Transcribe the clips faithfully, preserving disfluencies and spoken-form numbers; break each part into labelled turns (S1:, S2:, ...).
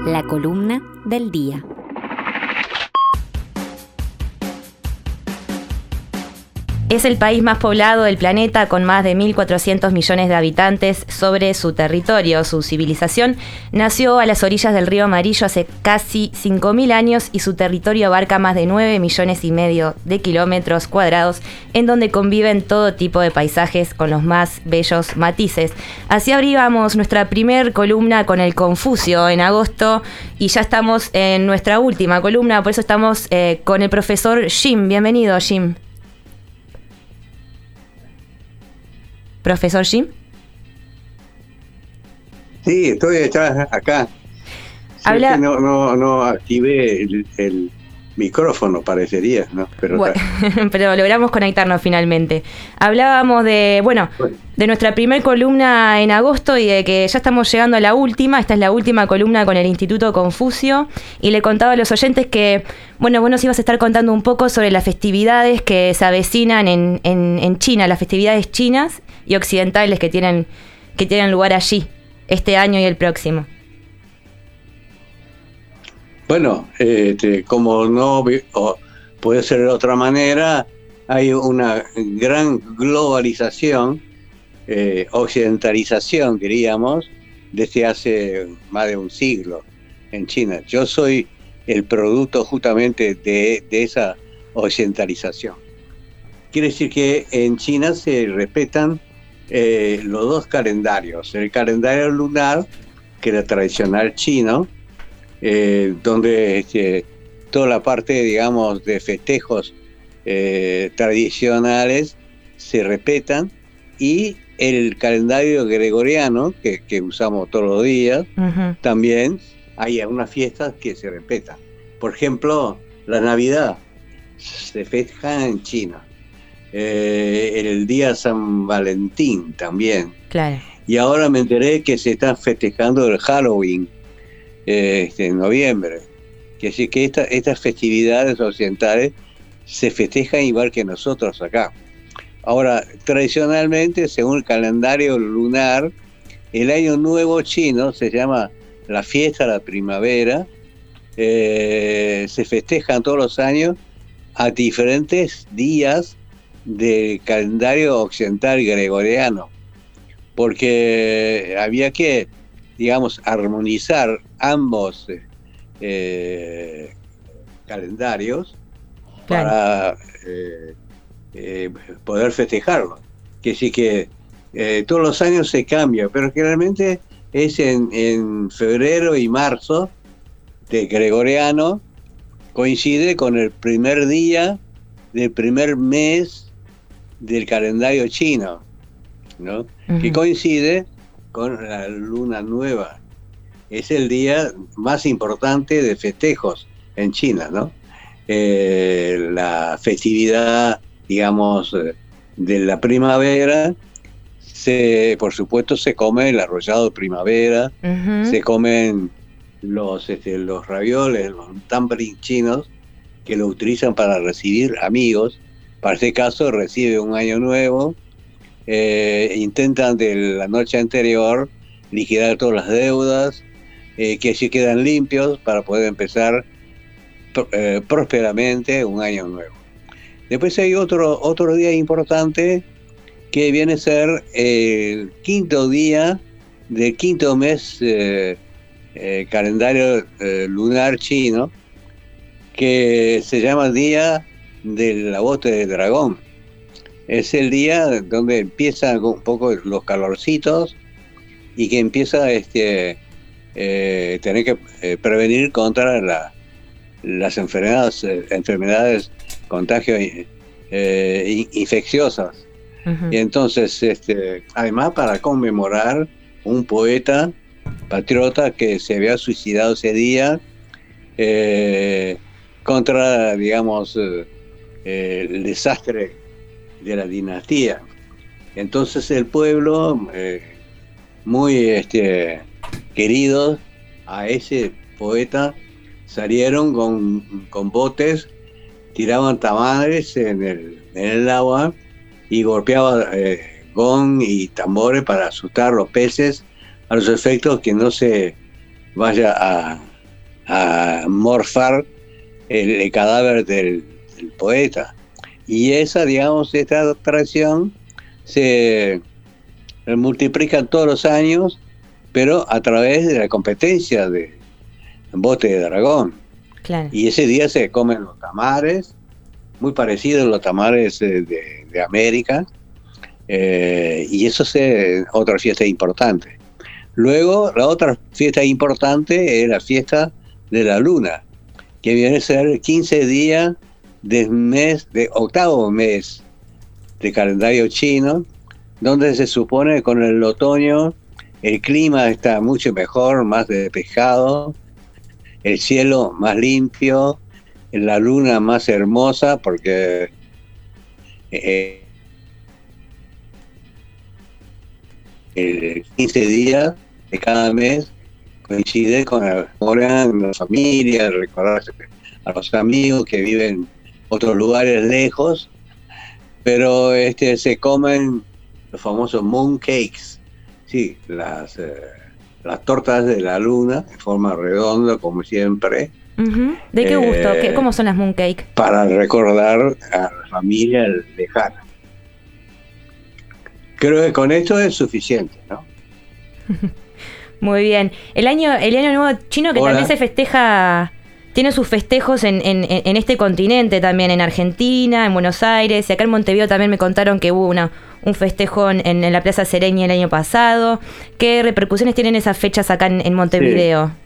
S1: La columna del día. Es el país más poblado del planeta, con más de mil cuatrocientos millones de habitantes sobre su territorio. Su civilización nació a las orillas del río Amarillo hace casi cinco mil años y su territorio abarca más de nueve millones y medio de kilómetros cuadrados, en donde conviven todo tipo de paisajes con los más bellos matices. Así abríamos nuestra primer columna con el Confucio en agosto y ya estamos en nuestra última columna, por eso estamos eh, con el profesor Jim. Bienvenido, Jim. ¿Profesor Jim?
S2: Sí, estoy acá. Sí,
S1: Habla...
S2: no, no, no activé el, el micrófono, parecería, ¿no? Pero,
S1: bueno, pero logramos conectarnos finalmente. Hablábamos de, bueno, bueno, de nuestra primer columna en agosto y de que ya estamos llegando a la última. Esta es la última columna con el Instituto Confucio. Y le contaba a los oyentes que, bueno, vos nos ibas a estar contando un poco sobre las festividades que se avecinan en, en, en China, las festividades chinas y occidentales que tienen, que tienen lugar allí, este año y el próximo.
S2: Bueno, este, como no o puede ser de otra manera, hay una gran globalización, eh, occidentalización, diríamos, desde hace más de un siglo en China. Yo soy el producto justamente de, de esa occidentalización. Quiere decir que en China se respetan eh, los dos calendarios, el calendario lunar, que era tradicional chino, Eh, donde este, toda la parte, digamos, de festejos eh, tradicionales se respetan, y el calendario gregoriano, que, que usamos todos los días, uh-huh. También hay algunas fiestas que se respetan. Por ejemplo, la Navidad se festeja en China, eh, el día San Valentín también.
S1: Claro.
S2: Y ahora me enteré que se está festejando el Halloween, Este, en noviembre, que así que esta, estas festividades occidentales se festejan igual que nosotros acá. Ahora, tradicionalmente, según el calendario lunar, el año nuevo chino se llama la fiesta de la primavera, eh, se festejan todos los años a diferentes días del calendario occidental gregoriano, porque había que, digamos, armonizar ambos eh, calendarios, claro, para eh, eh, poder festejarlo. Que sí que eh, todos los años se cambia, pero generalmente es en, en febrero y marzo de gregoriano, coincide con el primer día del primer mes del calendario chino, ¿no? Uh-huh. Que coincide con la luna nueva. Es el día más importante de festejos en China, ¿no? Eh, la festividad, digamos, de la primavera, se, por supuesto se come el arrollado de primavera, uh-huh. Se comen los, este, los ravioles, los dumplings chinos, que lo utilizan para recibir amigos. Para este caso recibe un año nuevo. Eh, intentan de la noche anterior liquidar todas las deudas, eh, que así quedan limpios para poder empezar eh, prósperamente un año nuevo. Después hay otro, otro día importante que viene a ser el quinto día del quinto mes eh, eh, calendario eh, lunar chino, que se llama Día del Bote de Dragón. Es el día donde empiezan un poco los calorcitos y que empieza este eh, tener que eh, prevenir contra la, las enfermedades, eh, enfermedades contagios eh, infecciosas. Uh-huh. Y entonces, este, además para conmemorar un poeta patriota que se había suicidado ese día eh, contra, digamos, eh, el desastre de la dinastía. Entonces el pueblo, eh, muy este, queridos a ese poeta, salieron con, con botes, tiraban tamales en el, en el agua y golpeaban eh, gong y tambores para asustar a los peces, a los efectos que no se vaya a, a morfar el, el cadáver del, del poeta. Y esa, digamos, esta tradición se multiplica todos los años, pero a través de la competencia de bote de dragón.
S1: Claro.
S2: Y ese día se comen los tamares, muy parecidos a los tamares de, de, de América, eh, y eso es otra fiesta importante. Luego, la otra fiesta importante es la fiesta de la luna, que viene a ser quince días del mes, de octavo mes de calendario chino, donde se supone que con el otoño el clima está mucho mejor, más despejado, el cielo más limpio, la luna más hermosa, porque eh, el quince días de cada mes coincide con la, la familia, recordar a los amigos que viven en otros lugares lejos, pero este se comen los famosos moon cakes, sí, las, eh, las tortas de la luna en forma redonda, como siempre.
S1: Uh-huh. ¿De qué gusto? Eh, ¿Cómo son las mooncake?
S2: Para recordar a la familia lejana. Creo que con esto es suficiente, ¿no?
S1: Muy bien. El año, el año nuevo chino que Hola. También se festeja, tiene sus festejos en, en, en este continente también, en Argentina, en Buenos Aires, y acá en Montevideo también me contaron que hubo una, un festejo en, en la Plaza Sereña el año pasado. ¿Qué repercusiones tienen esas fechas acá en, en Montevideo? Sí.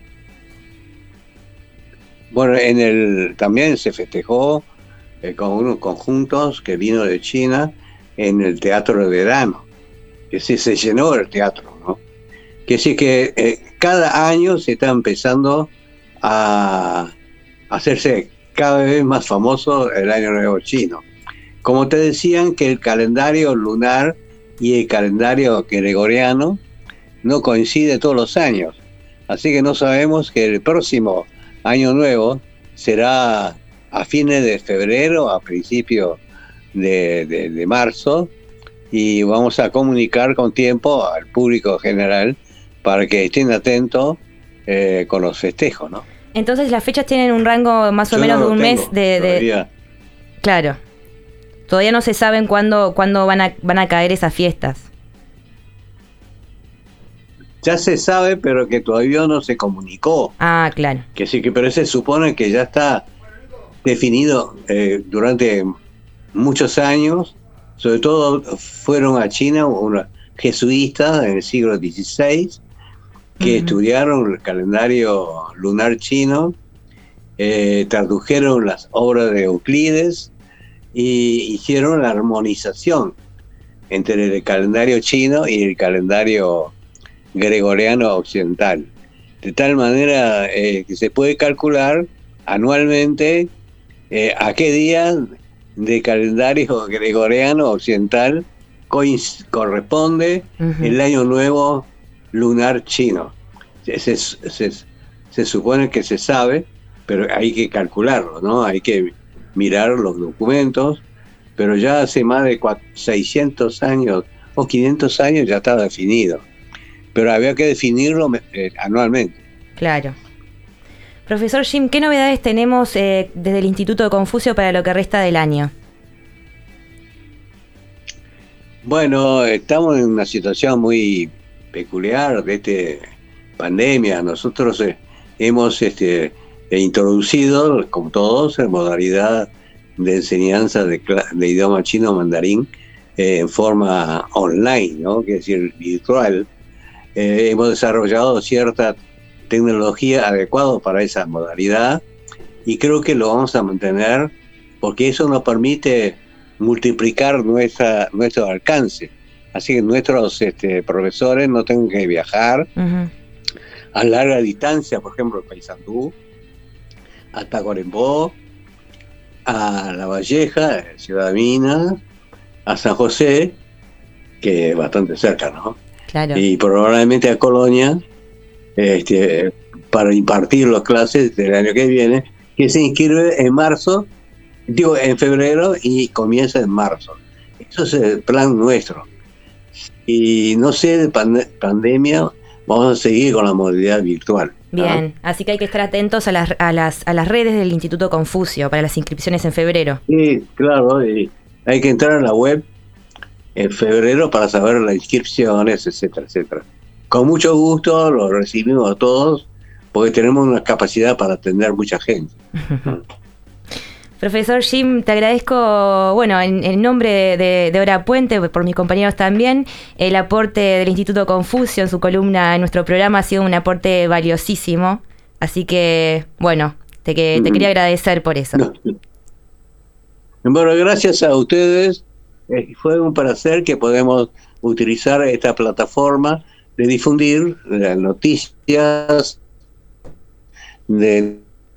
S2: Bueno, en el también se festejó eh, con unos conjuntos que vino de China en el Teatro de Verano, que sí se llenó el teatro, ¿no? Que sí que eh, cada año se está empezando a hacerse cada vez más famoso el Año Nuevo Chino. Como te decían, que el calendario lunar y el calendario gregoriano no coincide todos los años, así que no sabemos que el próximo Año Nuevo será a fines de febrero, a principios de, de, de marzo, y vamos a comunicar con tiempo al público general para que estén atentos eh, con los festejos, ¿no?
S1: Entonces las fechas tienen un rango más o Yo menos no de un mes de, de... Claro. Todavía no se saben cuándo, cuándo van a, van a caer esas fiestas.
S2: Ya se sabe, pero que todavía no se comunicó.
S1: Ah, claro.
S2: Que sí, que pero se supone que ya está definido eh, durante muchos años. Sobre todo fueron a China unos jesuitas en el siglo dieciséis que uh-huh. estudiaron el calendario lunar chino, eh, tradujeron las obras de Euclides y hicieron la armonización entre el calendario chino y el calendario gregoriano occidental, de tal manera eh, que se puede calcular anualmente eh, a qué día de calendario gregoriano occidental coinc- corresponde uh-huh. el año nuevo lunar chino. Se, se, se supone que se sabe, pero hay que calcularlo, ¿no? Hay que mirar los documentos, pero ya hace más de seiscientos años o quinientos años ya está definido. Pero había que definirlo eh, anualmente.
S1: Claro. Profesor Jim, ¿qué novedades tenemos eh, desde el Instituto de Confucio para lo que resta del año?
S2: Bueno, estamos en una situación muy peculiar de esta pandemia. Nosotros eh, hemos este, introducido, como todos, en modalidad de enseñanza de, de idioma chino mandarín eh, en forma online, ¿no? Que es decir, virtual. Eh, hemos desarrollado cierta tecnología adecuada para esa modalidad y creo que lo vamos a mantener porque eso nos permite multiplicar nuestra, nuestro alcance. Así que nuestros este, profesores no tienen que viajar uh-huh. a larga distancia, por ejemplo, de Paysandú hasta Corenbó, a La Valleja, Ciudad de Minas, a San José, que es bastante cerca, ¿no?
S1: Claro.
S2: Y probablemente a Colonia, este, para impartir las clases del año que viene, que se inscribe en marzo, digo en febrero y comienza en marzo. Eso es el plan nuestro. Y no sé de pand- pandemia, vamos a seguir con la modalidad virtual.
S1: Bien, ¿ah? Así que hay que estar atentos a las, a las, a las redes del Instituto Confucio para las inscripciones en febrero.
S2: Sí, claro, y hay que entrar a la web en febrero para saber las inscripciones, etcétera, etcétera. Con mucho gusto los recibimos a todos, porque tenemos una capacidad para atender mucha gente.
S1: Profesor Jim, te agradezco, bueno, en, en nombre de, de, de Hora Puente, por mis compañeros también, el aporte del Instituto Confucio en su columna en nuestro programa ha sido un aporte valiosísimo. Así que, bueno, te, que, te quería agradecer por eso.
S2: No. Bueno, gracias a ustedes. Eh, fue un placer que podemos utilizar esta plataforma de difundir las noticias de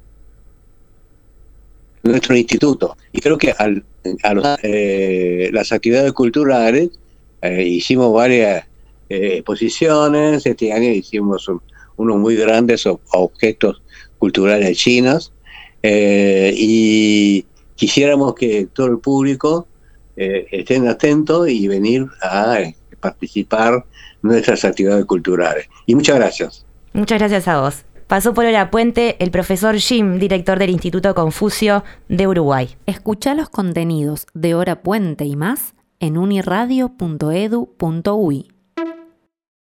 S2: nuestro instituto. Y creo que al, a los, eh, las actividades culturales, eh, hicimos varias eh, exposiciones. Este año hicimos un, unos muy grandes ob- objetos culturales chinos, eh, y quisiéramos que todo el público eh, estén atentos y venir a eh, participar en nuestras actividades culturales. Y muchas gracias.
S1: Muchas gracias a vos. Pasó por Hora Puente el profesor Jim, director del Instituto Confucio de Uruguay.
S3: Escuchá los contenidos de Hora Puente y más en uniradio punto edu punto uy.